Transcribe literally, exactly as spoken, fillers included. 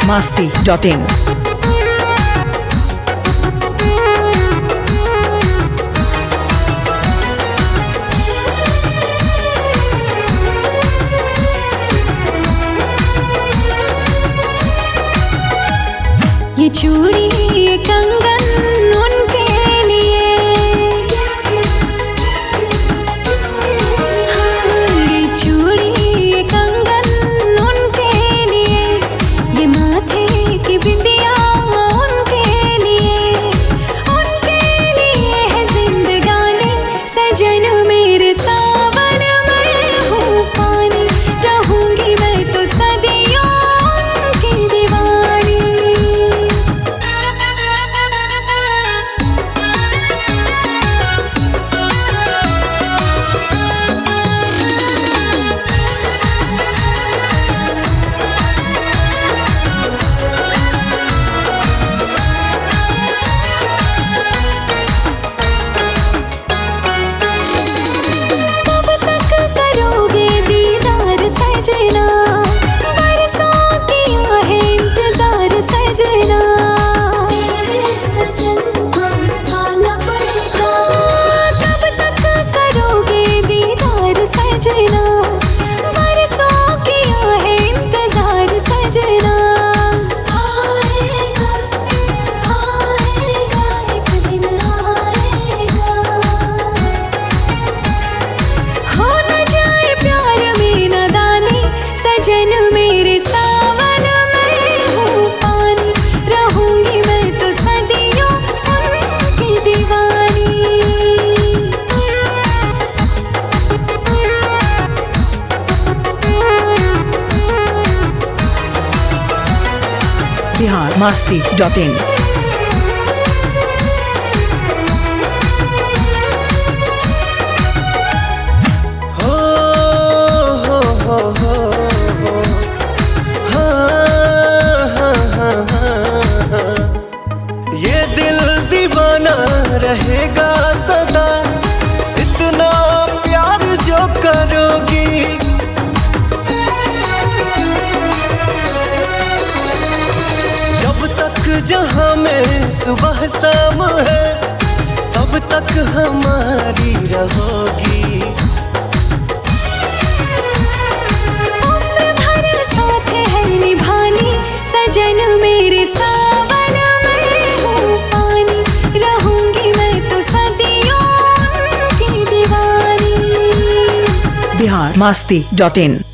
masti dot in. ये चूड़ी ये कंगन उनके लिए, ये चूड़ी ये कंगन उनके लिए, ये माथे की बिंदिया उनके लिए, उनके लिए है जिंदगानी सजन मेरे सावन में हूँ पानी, रहूंगी मैं तो सदियों उनकी दीवानी। सजना बरसों किया है इंतजार सजना, सजन आना पड़ेगा। कब तक करोगे दीदार सजना, बरसों किया है इंतजार सजना। आएगा आएगा एक दिन आएगा, हो न जाए प्यार में नादानी सजन मेरे सावन में हूँ पानी, रहूंगी मैं तो सदियों उनकी दीवानी। Bihar masti dot in. ये दिल दीवाना रहेगा सदा, इतना प्यार जो करोगी। जब तक जहां में सुबह शाम है, तब तक हमारी रहोगी। उम्र भर साथ है निभानी सजन मेरे सावन में हूँ पानी, रहूंगी मैं तो सदियों उनकी दीवानी। Bihar masti dot in.